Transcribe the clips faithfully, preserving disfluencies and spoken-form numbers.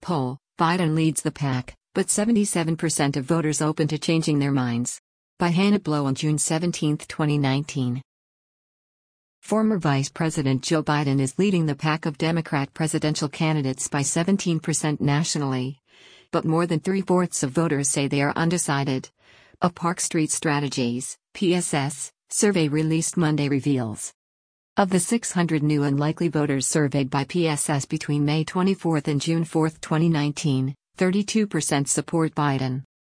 poll, Biden leads the pack, but seventy-seven percent of voters open to changing their minds. By Hannah Blow on June seventeenth, twenty nineteen. Former Vice President Joe Biden is leading the pack of Democrat presidential candidates by seventeen percent nationally. But more than three-fourths of voters say they are undecided. A Park Street Strategies, P S S, survey released Monday reveals. Of the six hundred new and likely voters surveyed by P S S between May twenty-fourth and June fourth, twenty nineteen, thirty-two percent support Biden.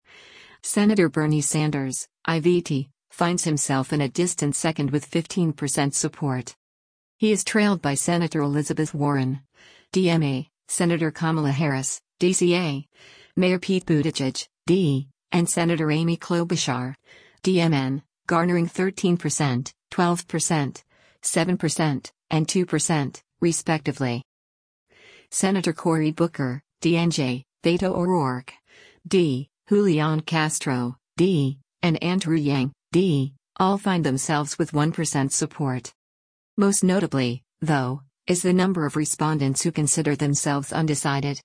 Senator Bernie Sanders, I V T, finds himself in a distant second with fifteen percent support. He is trailed by Senator Elizabeth Warren, D M A, Senator Kamala Harris, D C A, Mayor Pete Buttigieg, D, and Senator Amy Klobuchar, D M N, garnering thirteen percent, twelve percent, seven percent, and two percent, respectively. Senator Cory Booker, D N J, Beto O'Rourke, D, Julian Castro, D, and Andrew Yang, D, all find themselves with one percent support. Most notably, though, is the number of respondents who consider themselves undecided.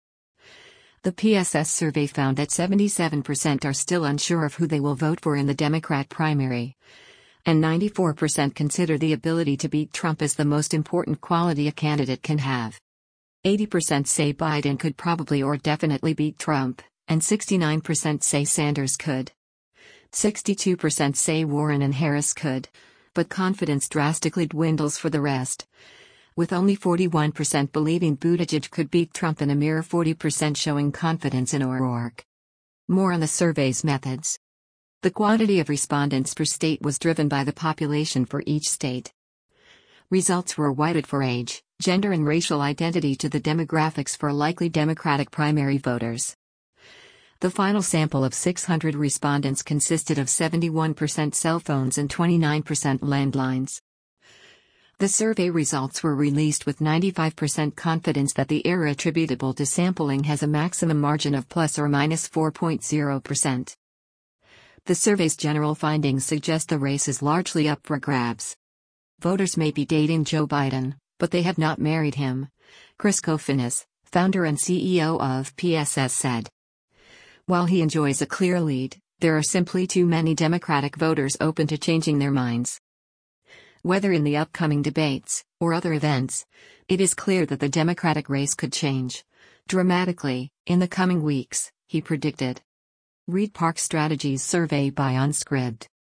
The P S S survey found that seventy-seven percent are still unsure of who they will vote for in the Democrat primary, and ninety-four percent consider the ability to beat Trump as the most important quality a candidate can have. eighty percent say Biden could probably or definitely beat Trump, and sixty-nine percent say Sanders could. sixty-two percent say Warren and Harris could, but confidence drastically dwindles for the rest, with only forty-one percent believing Buttigieg could beat Trump and a mere forty percent showing confidence in O'Rourke. More on the survey's methods. The quantity of respondents per state was driven by the population for each state. Results were weighted for age, gender and racial identity to the demographics for likely Democratic primary voters. The final sample of six hundred respondents consisted of seventy-one percent cell phones and twenty-nine percent landlines. The survey results were released with ninety-five percent confidence that the error attributable to sampling has a maximum margin of plus or minus four point zero percent. The survey's general findings suggest the race is largely up for grabs. Voters may be dating Joe Biden, but they have not married him, Chris Kofinis, founder and C E O of P S S, said. While he enjoys a clear lead, there are simply too many Democratic voters open to changing their minds. Whether in the upcoming debates or other events, it is clear that the Democratic race could change dramatically in the coming weeks, he predicted. Read Park Strategies survey by Unscribd.